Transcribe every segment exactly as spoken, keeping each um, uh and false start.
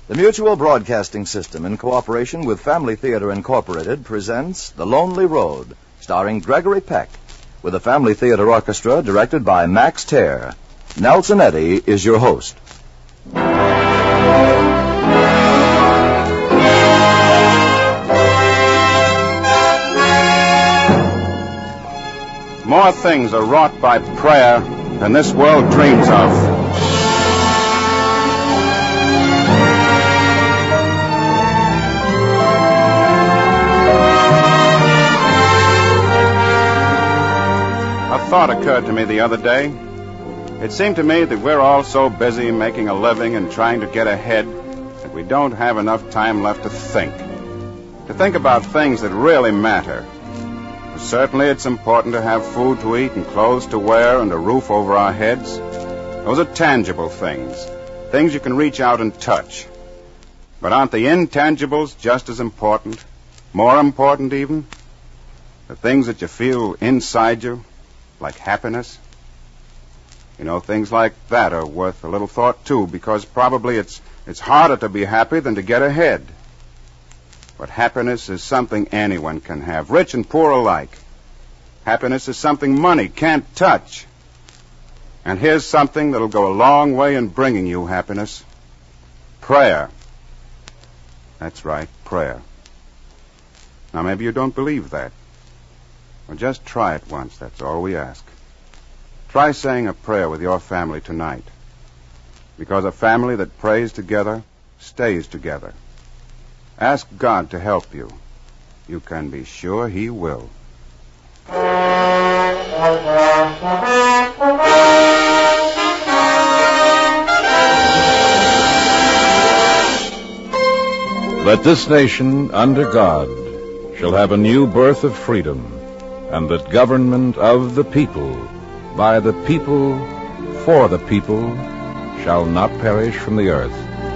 The Mutual Broadcasting System, in cooperation with Family Theater Incorporated, presents The Lonely Road, starring Gregory Peck, with the Family Theater Orchestra directed by Max Terr. Nelson Eddy is your host. More things are wrought by prayer than this world dreams of. A thought occurred to me the other day. It seemed to me that we're all so busy making a living and trying to get ahead that we don't have enough time left to think. To think about things that really matter. Certainly it's important to have food to eat and clothes to wear and a roof over our heads. Those are tangible things, things you can reach out and touch. But aren't the intangibles just as important, more important even? The things that you feel inside you, like happiness? You know, things like that are worth a little thought, too, because probably it's it's harder to be happy than to get ahead. But happiness is something anyone can have, rich and poor alike. Happiness is something money can't touch. And here's something that'll go a long way in bringing you happiness. Prayer. That's right, prayer. Now, maybe you don't believe that. Well, just try it once, that's all we ask. Try saying a prayer with your family tonight. Because a family that prays together stays together. Ask God to help you. You can be sure He will. That this nation, under God, shall have a new birth of freedom, and that government of the people, by the people, for the people, shall not perish from the earth.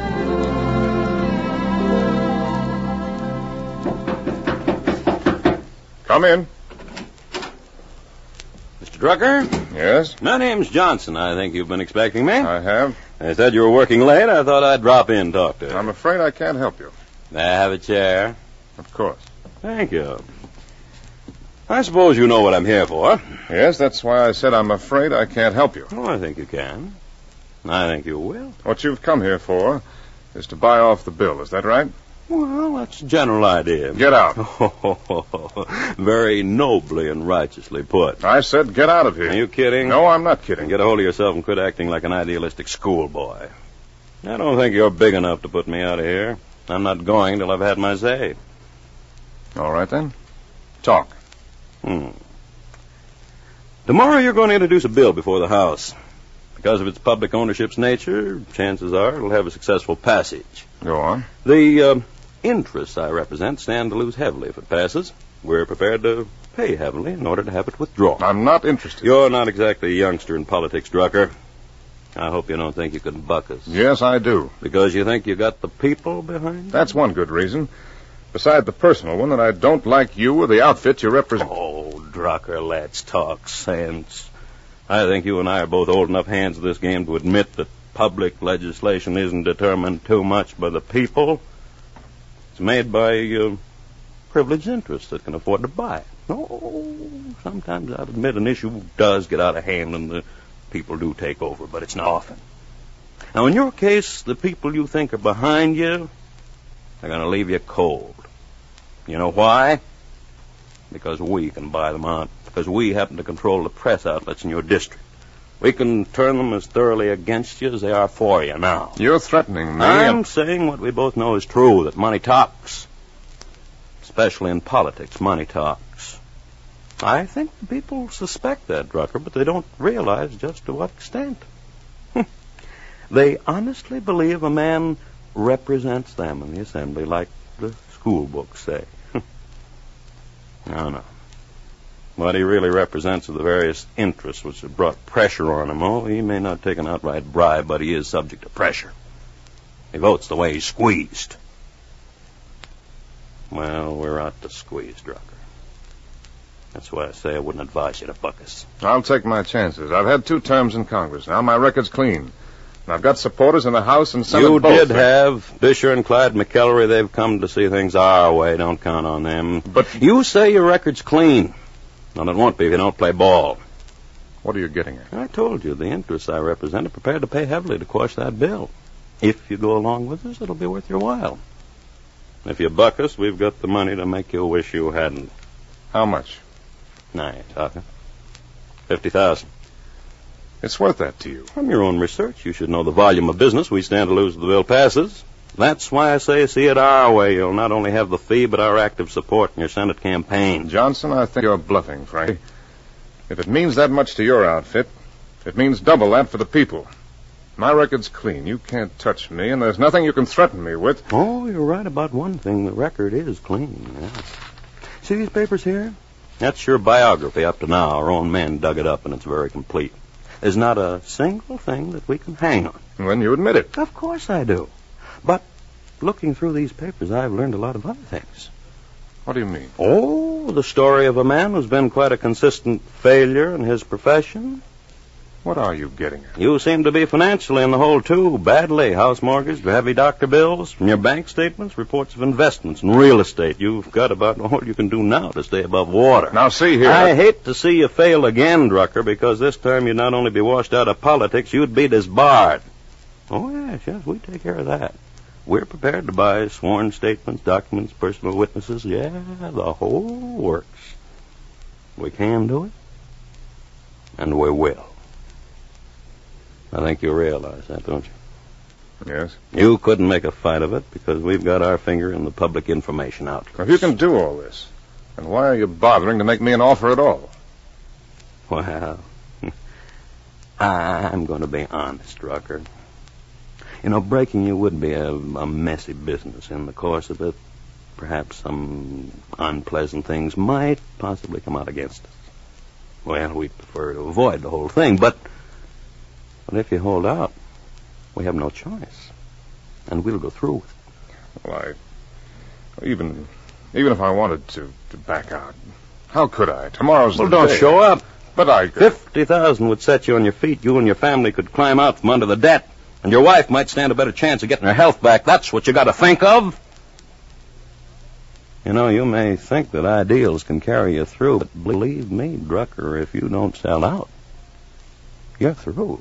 Come in. Mister Drucker? Yes? My name's Johnson. I think you've been expecting me. I have. I said you were working late. I thought I'd drop in and talk to you. I'm afraid I can't help you. May I have a chair? Of course. Thank you. I suppose you know what I'm here for. Yes, that's why I said I'm afraid I can't help you. Oh, I think you can. I think you will. What you've come here for is to buy off the bill. Is that right? Well, that's a general idea. Get out. Very nobly and righteously put. I said get out of here. Are you kidding? No, I'm not kidding. Get a hold of yourself and quit acting like an idealistic schoolboy. I don't think you're big enough to put me out of here. I'm not going till I've had my say. All right, then. Talk. Hmm. Tomorrow you're going to introduce a bill before the House. Because of its public ownership's nature, chances are it'll have a successful passage. Go on. The uh, interests I represent stand to lose heavily if it passes. We're prepared to pay heavily in order to have it withdrawn. I'm not interested. You're not exactly a youngster in politics, Drucker. I hope you don't think you can buck us. Yes, I do. Because you think you got the people behind you? That's one good reason. Beside the personal one, that I don't like you or the outfit you represent. Oh, Drucker, let's talk sense. I think you and I are both old enough hands of this game to admit that public legislation isn't determined too much by the people. It's made by uh, privileged interests that can afford to buy it. Oh, sometimes I'll admit an issue does get out of hand and the people do take over, but it's not often. Now, in your case, the people you think are behind you are going to leave you cold. You know why? Because we can buy them out. Because we happen to control the press outlets in your district. We can turn them as thoroughly against you as they are for you now. You're threatening me. I'm and... saying what we both know is true, that money talks. Especially in politics, money talks. I think people suspect that, Drucker, but they don't realize just to what extent. They honestly believe a man represents them in the assembly like the school books say. No, no. What he really represents are the various interests which have brought pressure on him. Oh, he may not take an outright bribe, but he is subject to pressure. He votes the way he's squeezed. Well, we're out to squeeze, Drucker. That's why I say I wouldn't advise you to buck us. I'll take my chances. I've had two terms in Congress. Now my record's clean. And I've got supporters in the House and Senate. You both. did have Fisher and Clyde McEllery. They've come to see things our way. Don't count on them. But you say your record's clean. Well, it won't be if you don't play ball. What are you getting at? I told you the interests I represent are prepared to pay heavily to quash that bill. If you go along with us, it'll be worth your while. If you buck us, we've got the money to make you wish you hadn't. How much? Now you're talking. Fifty thousand. It's worth that to you. From your own research, you should know the volume of business we stand to lose if the bill passes. That's why I say see it our way. You'll not only have the fee, but our active support in your Senate campaign. Johnson, I think you're bluffing, Frank. If it means that much to your outfit, it means double that for the people. My record's clean. You can't touch me, and there's nothing you can threaten me with. Oh, you're right about one thing. The record is clean. Yes. See these papers here? That's your biography up to now. Our own men dug it up, and it's very complete. There's not a single thing that we can hang on. Then you admit it. Of course I do. But looking through these papers, I've learned a lot of other things. What do you mean? Oh, the story of a man who's been quite a consistent failure in his profession. What are you getting at? You seem to be financially in the hole, too, badly. House mortgage, heavy doctor bills, from your bank statements, reports of investments in real estate. You've got about all you can do now to stay above water. Now, see here. I hate to see you fail again, Drucker, because this time you'd not only be washed out of politics, you'd be disbarred. Oh, yes, yes, we take care of that. We're prepared to buy sworn statements, documents, personal witnesses. Yeah, the whole works. We can do it, and we will. I think you realize that, don't you? Yes. You couldn't make a fight of it because we've got our finger in the public information outlet. If you can do all this, then why are you bothering to make me an offer at all? Well, I'm going to be honest, Drucker. You know, breaking you would be a, a messy business. In the course of it, perhaps some unpleasant things might possibly come out against us. Well, we'd prefer to avoid the whole thing, but... But if you hold out, we have no choice. And we'll go through with it. Well, I... Even... Even if I wanted to, to back out, how could I? Tomorrow's well, the don't day. show up. But I... Fifty thousand would set you on your feet. You and your family could climb out from under the debt. And your wife might stand a better chance of getting her health back. That's what you got to think of. You know, you may think that ideals can carry you through, but believe me, Drucker, if you don't sell out, you're through.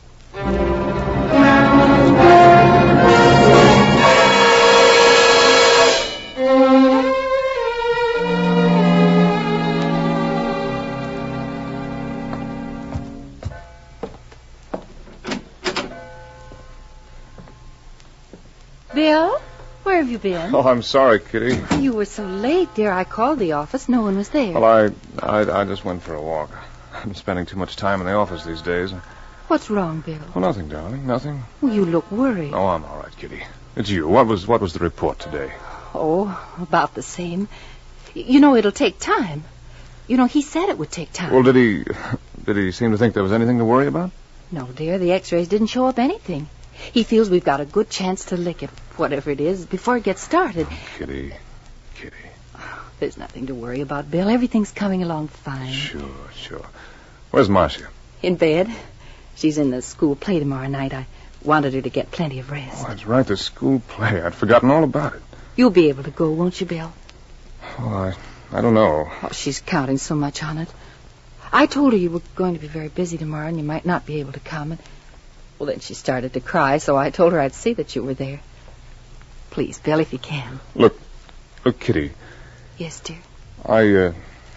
Bill, where have you been? Oh, I'm sorry, Kitty. You were so late, dear. I called the office. No one was there. Well, I, I, I just went for a walk. I'm spending too much time in the office these days. What's wrong, Bill? Oh, nothing, darling, nothing. Well, you look worried. Oh, I'm all right, Kitty. It's you. What was what was the report today? Oh, about the same. You know, it'll take time. You know, he said it would take time. Well, did he did he seem to think there was anything to worry about? No, dear. The x-rays didn't show up anything. He feels we've got a good chance to lick it, whatever it is, before it gets started. Oh, Kitty, Kitty. There's nothing to worry about, Bill. Everything's coming along fine. Sure, sure. Where's Marcia? In bed. She's in the school play tomorrow night. I wanted her to get plenty of rest. Oh, that's right, the school play. I'd forgotten all about it. You'll be able to go, won't you, Bill? Oh, I, I don't know. Oh, she's counting so much on it. I told her you were going to be very busy tomorrow and you might not be able to come. And, well, then she started to cry, so I told her I'd see that you were there. Please, Bill, if you can. Look, look, Kitty. Yes, dear. I, uh,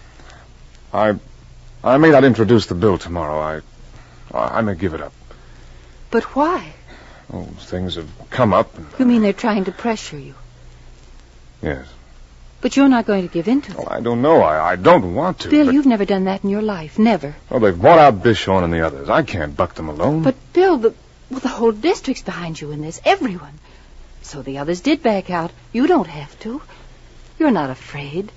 I, I may not introduce the bill tomorrow. I, I may give it up. But why? Oh, things have come up. And... You mean they're trying to pressure you? Yes. But you're not going to give in to them. Well, I don't know. I, I don't want to. Bill, but... you've never done that in your life. Never. Well, they've bought out Bishorn and the others. I can't buck them alone. But, Bill, the, well, the whole district's behind you in this. Everyone. So the others did back out. You don't have to. You're not afraid.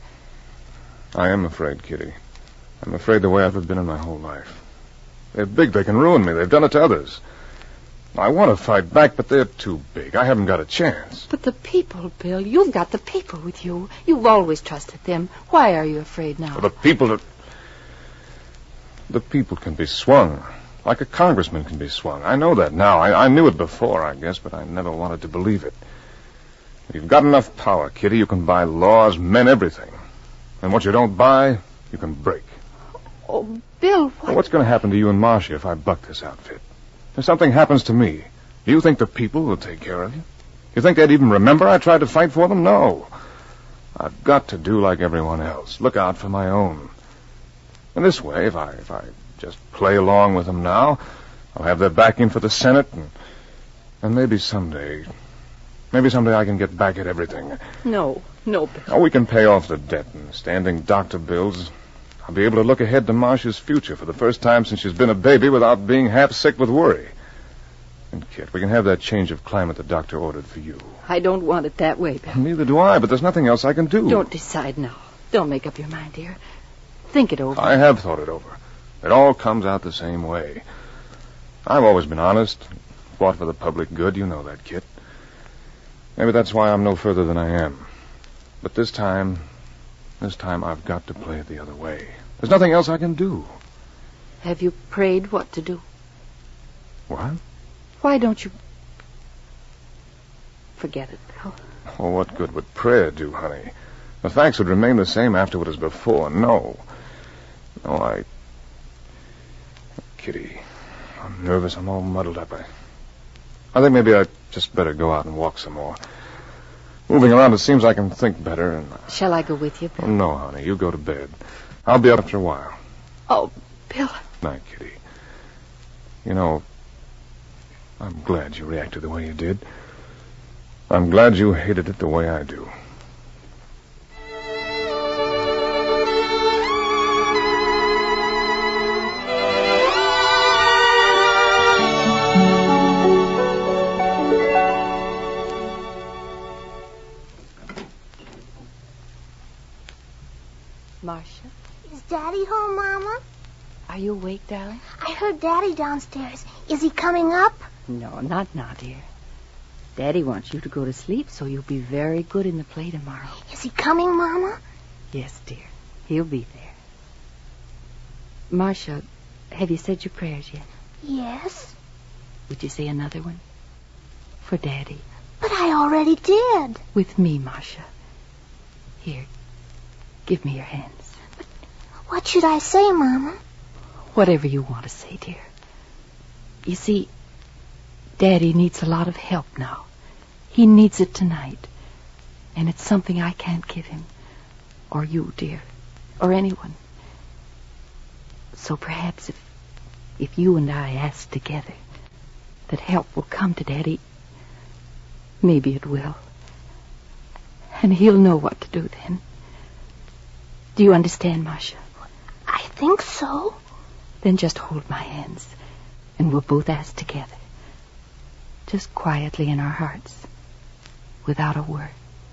I am afraid, Kitty. I'm afraid the way I've been in my whole life. They're big. They can ruin me. They've done it to others. I want to fight back, but they're too big. I haven't got a chance. But the people, Bill, you've got the people with you. You've always trusted them. Why are you afraid now? Well, the people are... The people can be swung. Like a congressman can be swung. I know that now. I, I knew it before, I guess, but I never wanted to believe it. If you've got enough power, Kitty, you can buy laws, men, everything. And what you don't buy, you can break. Oh, Bill, what? Well, what's going to happen to you and Marcia if I buck this outfit? If something happens to me, do you think the people will take care of you? You think they'd even remember I tried to fight for them? No. I've got to do like everyone else. Look out for my own. And this way, if I if I just play along with them now, I'll have their backing for the Senate, and, and maybe someday, maybe someday I can get back at everything. No, no, Bill. Oh, we can pay off the debt and standing doctor bills. I'll be able to look ahead to Marcia's future for the first time since she's been a baby without being half sick with worry. And, Kit, we can have that change of climate the doctor ordered for you. I don't want it that way, Bill. Neither do I, but there's nothing else I can do. Don't decide now. Don't make up your mind, dear. Think it over. I have thought it over. It all comes out the same way. I've always been honest, fought for the public good. You know that, Kit. Maybe that's why I'm no further than I am. But this time, this time I've got to play it the other way. There's nothing else I can do. Have you prayed what to do? What? Why don't you... Forget it, Bill. Oh, what good would prayer do, honey? The facts would remain the same afterward as before. No. No, I... Kitty, I'm nervous. I'm all muddled up. I, I think maybe I'd just better go out and walk some more. Moving around, it seems I can think better. And Shall I go with you, Bill? Oh, no, honey. You go to bed. I'll be up after a while. Oh, Bill. Night, Kitty. You know, I'm glad you reacted the way you did. I'm glad you hated it the way I do. Marcia? Is Daddy home, Mama? Are you awake, darling? I heard Daddy downstairs. Is he coming up? No, not now, dear. Daddy wants you to go to sleep so you'll be very good in the play tomorrow. Is he coming, Mama? Yes, dear. He'll be there. Marcia, have you said your prayers yet? Yes. Would you say another one? For Daddy. But I already did. With me, Marcia. Here, give me your hands. But what should I say, Mama? Whatever you want to say, dear. You see, Daddy needs a lot of help now. He needs it tonight. And it's something I can't give him. Or you, dear. Or anyone. So perhaps if, if you and I ask together that help will come to Daddy, maybe it will. And he'll know what to do then. Do you understand, Marcia? I think so. Then just hold my hands, and we'll both ask together. Just quietly in our hearts, without a word.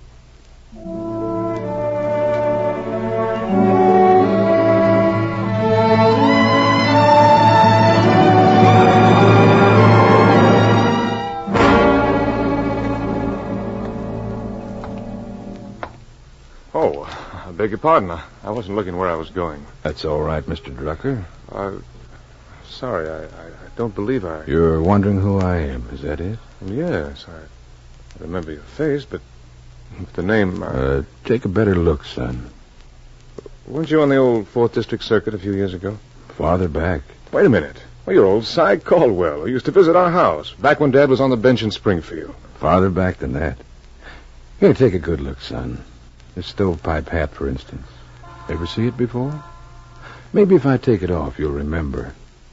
Oh, I beg your pardon. I, I wasn't looking where I was going. That's all right, Mister Drucker. Uh, sorry, I, I, I don't believe I... You're wondering who I am, is that it? Yes, I, I remember your face, but the name... Uh, Uh, take a better look, son. weren't you on the old fourth District Circuit a few years ago? Farther back. Wait a minute. Well, you're old Cy Caldwell, who used to visit our house, back when Dad was on the bench in Springfield. Farther back than that. Here, take a good look, son. This stovepipe hat, for instance. Ever see it before? Maybe if I take it off, you'll remember.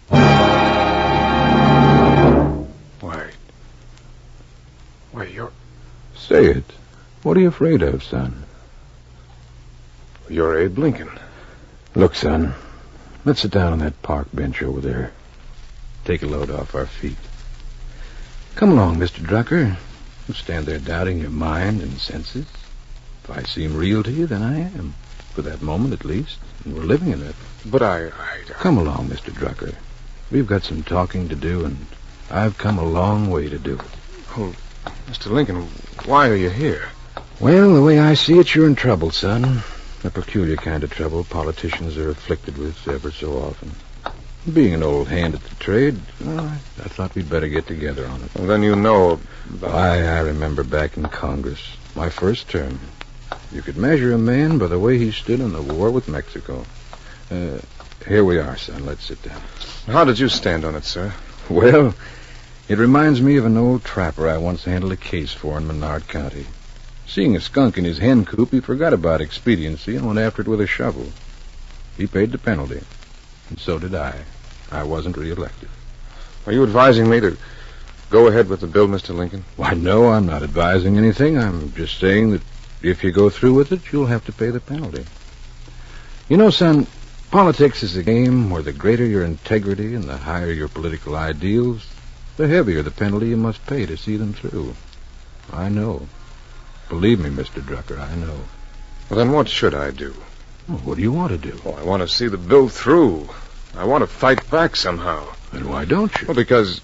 Wait. Wait, you're... Say it. What are you afraid of, son? You're Abe Lincoln. Look, son. Let's sit down on that park bench over there. Take a load off our feet. Come along, Mister Drucker. Don't stand there doubting your mind and senses. If I seem real to you, then I am. For that moment, at least. And we're living in it. But I... I, I... Come along, Mister Drucker. We've got some talking to do, and I've come a long way to do it. Oh, Mister Lincoln, why are you here? Well, the way I see it, you're in trouble, son. A peculiar kind of trouble politicians are afflicted with ever so often. Being an old hand at the trade, well, I, I thought we'd better get together on it. Well, then you know about... Why, I remember back in Congress, my first term. You could measure a man by the way he stood in the war with Mexico. Uh, here we are, son. Let's sit down. How did you stand on it, sir? Well, it reminds me of an old trapper I once handled a case for in Menard County. Seeing a skunk in his hen coop, he forgot about expediency and went after it with a shovel. He paid the penalty, and so did I. I wasn't reelected. Are you advising me to go ahead with the bill, Mister Lincoln? Why, no, I'm not advising anything. I'm just saying that if you go through with it, you'll have to pay the penalty. You know, son, politics is a game where the greater your integrity and the higher your political ideals, the heavier the penalty you must pay to see them through. I know. Believe me, Mister Drucker, I know. Well, then what should I do? Well, what do you want to do? Oh, I want to see the bill through. I want to fight back somehow. Then why don't you? Well, because...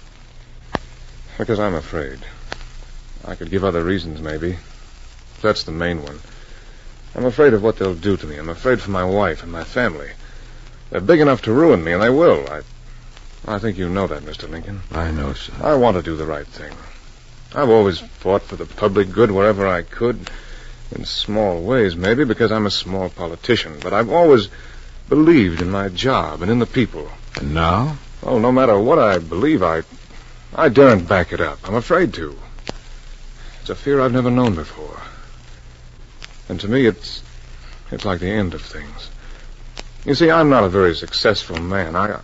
Because I'm afraid. I could give other reasons, maybe. That's the main one. I'm afraid of what they'll do to me. I'm afraid for my wife and my family. They're big enough to ruin me, and they will. I I think you know that, Mister Lincoln. I know, son. I want to do the right thing. I've always fought for the public good wherever I could. In small ways, maybe, because I'm a small politician. But I've always believed in my job and in the people. And now? Oh, no matter what I believe, I... I daren't back it up. I'm afraid to. It's a fear I've never known before. And to me, it's... it's like the end of things. You see, I'm not a very successful man. I...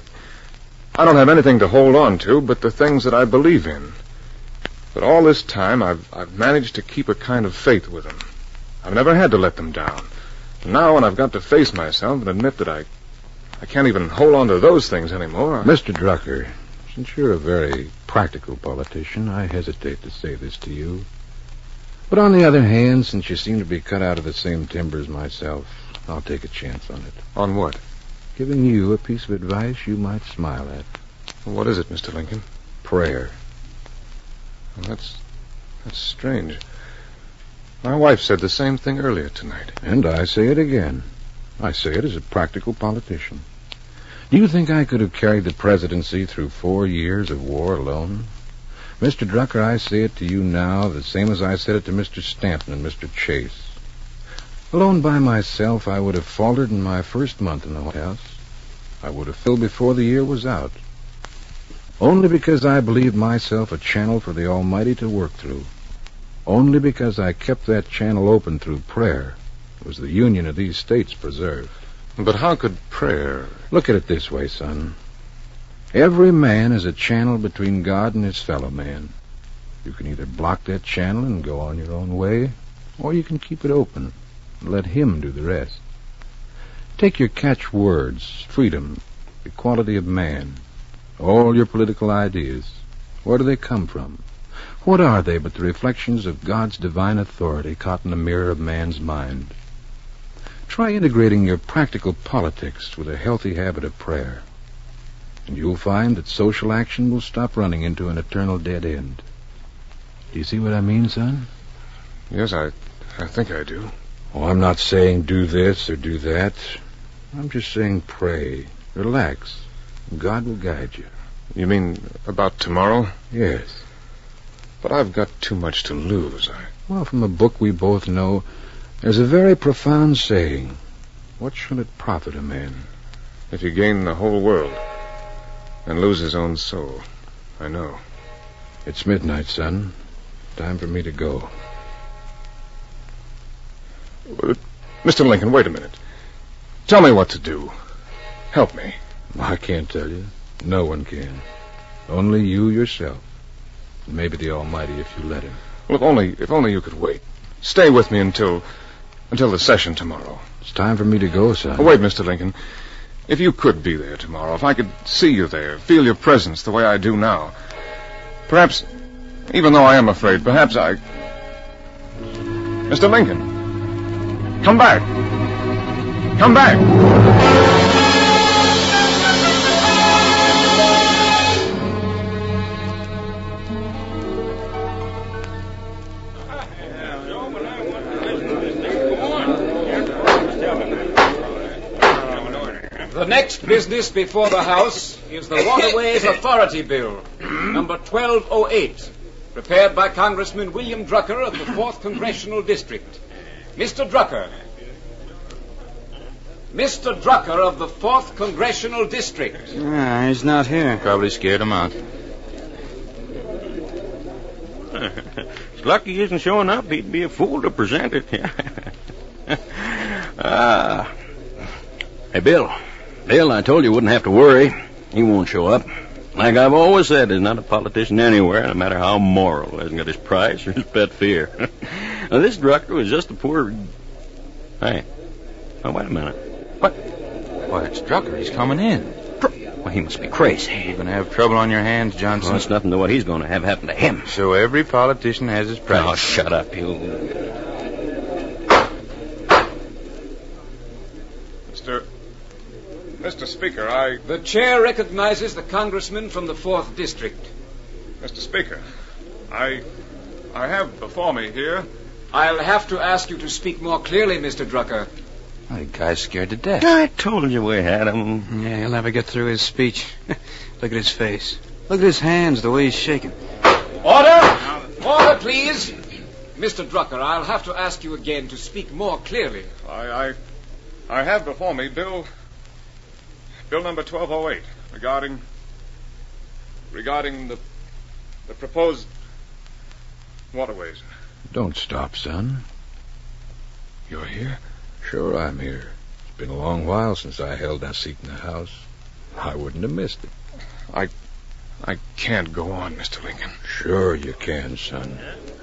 I don't have anything to hold on to but the things that I believe in. But all this time, I've, I've managed to keep a kind of faith with them. I've never had to let them down. And now, when I've got to face myself and admit that I... I can't even hold on to those things anymore. I... Mister Drucker, since you're a very practical politician, I hesitate to say this to you. But on the other hand, since you seem to be cut out of the same timber as myself, I'll take a chance on it. On what? Giving you a piece of advice you might smile at. What is it, Mister Lincoln? Prayer. Well, that's... that's strange. My wife said the same thing earlier tonight. And I say it again. I say it as a practical politician. Do you think I could have carried the presidency through four years of war alone? Mister Drucker, I say it to you now the same as I said it to Mister Stanton and Mister Chase. Alone by myself, I would have faltered in my first month in the White House. I would have failed before the year was out. Only because I believed myself a channel for the Almighty to work through. Only because I kept that channel open through prayer was the union of these states preserved. But how could prayer... Look at it this way, son. Every man is a channel between God and his fellow man. You can either block that channel and go on your own way, or you can keep it open and let him do the rest. Take your catchwords, freedom, equality of man, all your political ideas. Where do they come from? What are they but the reflections of God's divine authority caught in the mirror of man's mind? Try integrating your practical politics with a healthy habit of prayer, and you'll find that social action will stop running into an eternal dead end. Do you see what I mean, son? Yes, I, I think I do. Oh, I'm not saying do this or do that. I'm just saying pray, relax, and God will guide you. You mean about tomorrow? Yes. But I've got too much to lose. I... Well, from a book we both know, there's a very profound saying. What shall it profit a man if he gain the whole world and lose his own soul? I know. It's midnight, son. Time for me to go. Uh, Mister Lincoln, wait a minute. Tell me what to do. Help me. I can't tell you. No one can. Only you yourself. And maybe the Almighty if you let him. Well, if only, if only you could wait. Stay with me until... until the session tomorrow. It's time for me to go, son. Oh, wait, Mister Lincoln. If you could be there tomorrow, if I could see you there, feel your presence the way I do now, perhaps, even though I am afraid, perhaps I... Mister Lincoln, come back. Come back. The next business before the House is the Waterways Authority Bill, number twelve oh eight, prepared by Congressman William Drucker of the fourth Congressional District. Mister Drucker. Mister Drucker of the fourth Congressional District. Ah, he's not here. Probably scared him out. It's lucky he isn't showing up. He'd be a fool to present it. uh, hey, Bill. Bill, I told you you wouldn't have to worry. He won't show up. Like I've always said, there's not a politician anywhere, no matter how moral, who hasn't got his price or his pet fear. Now, this Drucker was just a poor... Hey. Oh, wait a minute. What? Why, it's Drucker. He's coming in. Well, he must be crazy. You're going to have trouble on your hands, Johnson. Well, it's nothing to what he's going to have happen to him. So every politician has his price. Oh, shut up, you... Mister... Mister Speaker, I... The chair recognizes the congressman from the fourth District. Mister Speaker, I... I have before me here... I'll have to ask you to speak more clearly, Mister Drucker. Oh, the guy's scared to death. I told you we had him. Yeah, he'll never get through his speech. Look at his face. Look at his hands, the way he's shaking. Order! Order, please! Mister Drucker, I'll have to ask you again to speak more clearly. I... I... I have before me Bill... Bill number twelve oh eight, regarding... regarding the... the proposed... waterways. Don't stop, son. You're here? Sure, I'm here. It's been a long while since I held that seat in the House. I wouldn't have missed it. I... I can't go on, Mister Lincoln. Sure you can, son.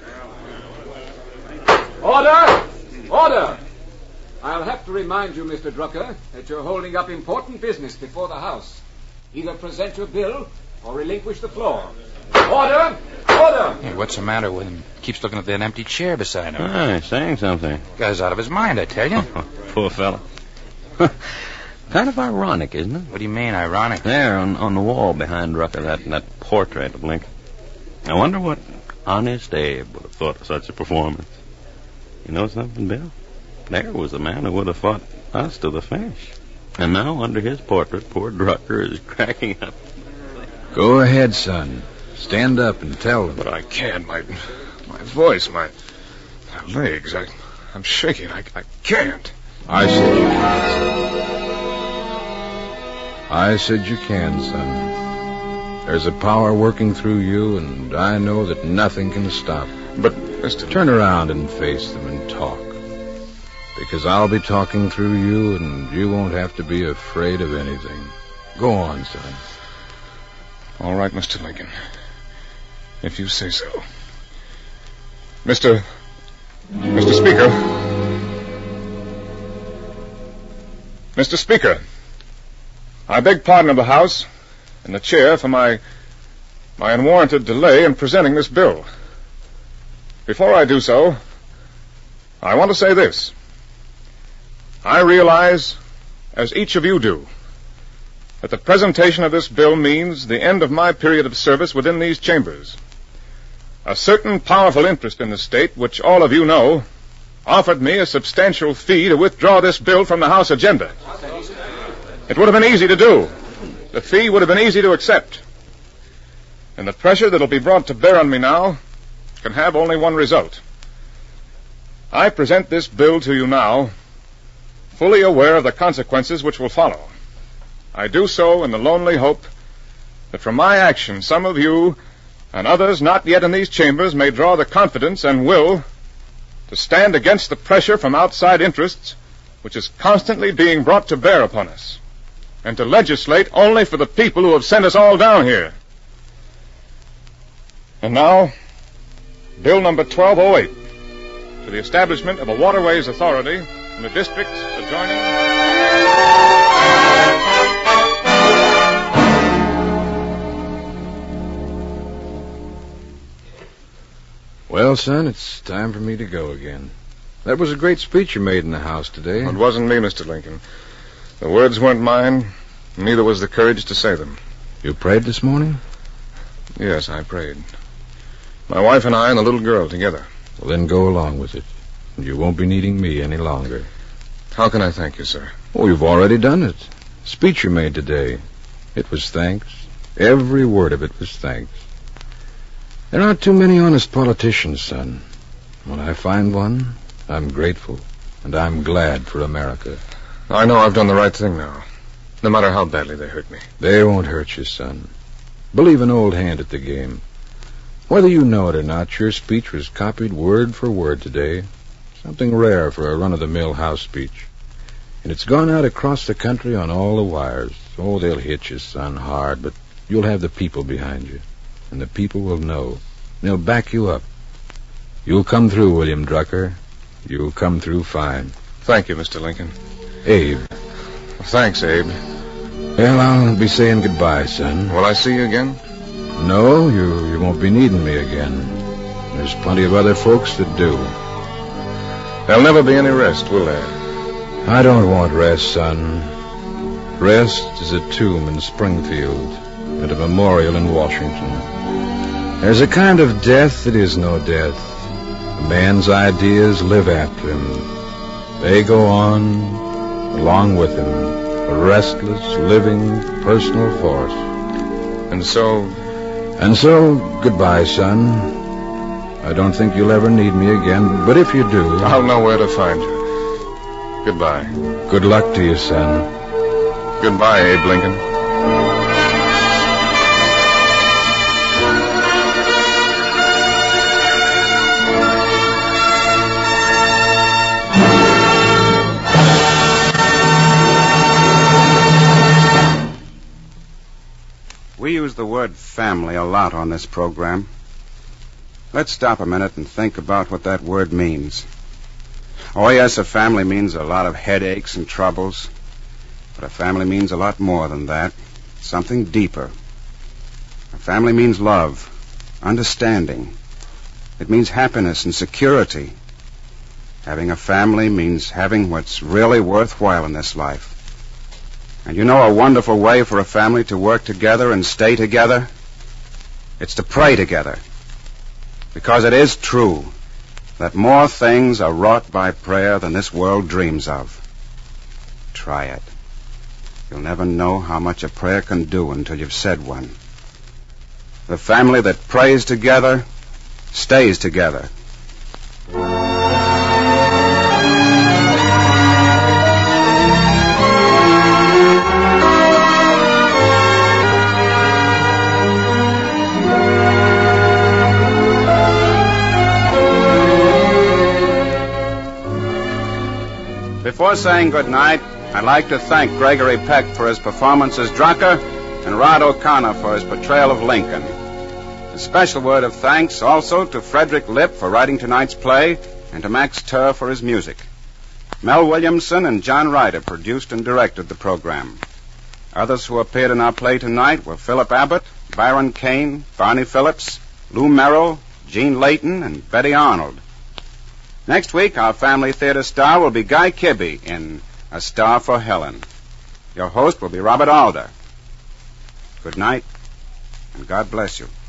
Order! Order! I'll have to remind you, Mister Drucker, that you're holding up important business before the House. Either present your bill or relinquish the floor. Order! Order! Hey, what's the matter with him? Keeps looking at that empty chair beside him. Ah, he's saying something. Guy's out of his mind, I tell you. Poor fellow. Kind of ironic, isn't it? What do you mean, ironic? There, on, on the wall behind Drucker, that, that portrait of Lincoln. I wonder what honest Abe would have thought of such a performance. You know something, Bill? There was a man who would have fought us to the finish. And now, under his portrait, poor Drucker is cracking up. Go ahead, son. Stand up and tell them. But I can't. My my voice, my, my legs, I, I'm shaking. I, I can't. I said you can. I said you can, son. There's a power working through you, and I know that nothing can stop it. But, Mister Turn around and face them and talk. Because I'll be talking through you, and you won't have to be afraid of anything. Go on, son. All right, Mister Lincoln. If you say so. Mister... Mister Speaker. Mister Speaker. I beg pardon of the House and the Chair for my... my unwarranted delay in presenting this bill. Before I do so, I want to say this. I realize, as each of you do, that the presentation of this bill means the end of my period of service within these chambers. A certain powerful interest in the state, which all of you know, offered me a substantial fee to withdraw this bill from the House agenda. It would have been easy to do. The fee would have been easy to accept. And the pressure that will be brought to bear on me now can have only one result. I present this bill to you now, fully aware of the consequences which will follow. I do so in the lonely hope that from my action some of you and others not yet in these chambers may draw the confidence and will to stand against the pressure from outside interests which is constantly being brought to bear upon us, and to legislate only for the people who have sent us all down here. And now, Bill number twelve oh eight, to the establishment of a waterways authority in the districts adjoining... Well, son, it's time for me to go again. That was a great speech you made in the House today. It wasn't me, Mister Lincoln. The words weren't mine, neither was the courage to say them. You prayed this morning? Yes, I prayed. My wife and I and the little girl together. Well, then go along with it. You won't be needing me any longer. How can I thank you, sir? Oh, you've already done it. Speech you made today, it was thanks. Every word of it was thanks. There aren't too many honest politicians, son. When I find one, I'm grateful, and I'm glad for America. I know I've done the right thing now, no matter how badly they hurt me. They won't hurt you, son. Believe an old hand at the game. Whether you know it or not, your speech was copied word for word today. Something rare for a run-of-the-mill House speech. And it's gone out across the country on all the wires. Oh, they'll hit you, son, hard, but you'll have the people behind you. And the people will know. They'll back you up. You'll come through, William Drucker. You'll come through fine. Thank you, Mister Lincoln. Abe. Thanks, Abe. Well, I'll be saying goodbye, son. Will I see you again? No, you, you won't be needing me again. There's plenty of other folks that do. There'll never be any rest, will there? I don't want rest, son. Rest is a tomb in Springfield and a memorial in Washington. There's a kind of death that is no death. A man's ideas live after him. They go on along with him, a restless, living, personal force. And so... And so, goodbye, son. I don't think you'll ever need me again, but if you do... I'll know where to find you. Goodbye. Good luck to you, son. Goodbye, Abe Lincoln. We use the word family a lot on this program. Let's stop a minute and think about what that word means. Oh, yes, a family means a lot of headaches and troubles. But a family means a lot more than that. Something deeper. A family means love, understanding. It means happiness and security. Having a family means having what's really worthwhile in this life. And you know a wonderful way for a family to work together and stay together? It's to pray together. Because it is true that more things are wrought by prayer than this world dreams of. Try it. You'll never know how much a prayer can do until you've said one. The family that prays together stays together. Before saying good night, I'd like to thank Gregory Peck for his performance as Drucker and Rod O'Connor for his portrayal of Lincoln. A special word of thanks also to Frederick Lipp for writing tonight's play and to Max Turr for his music. Mel Williamson and John Ryder produced and directed the program. Others who appeared in our play tonight were Philip Abbott, Byron Kane, Barney Phillips, Lou Merrill, Gene Layton, and Betty Arnold. Next week, our family theater star will be Guy Kibbe in A Star for Helen. Your host will be Robert Alder. Good night, and God bless you.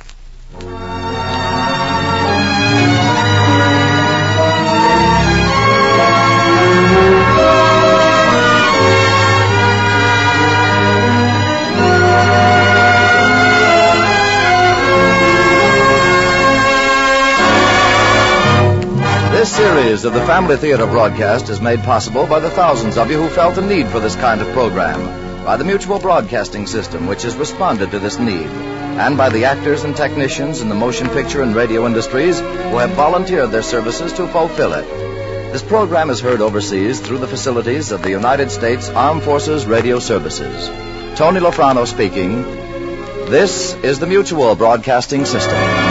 This series of the Family Theater broadcast is made possible by the thousands of you who felt the need for this kind of program, by the Mutual Broadcasting System, which has responded to this need, and by the actors and technicians in the motion picture and radio industries who have volunteered their services to fulfill it. This program is heard overseas through the facilities of the United States Armed Forces Radio Services. Tony Lofrano speaking. This is the Mutual Broadcasting System.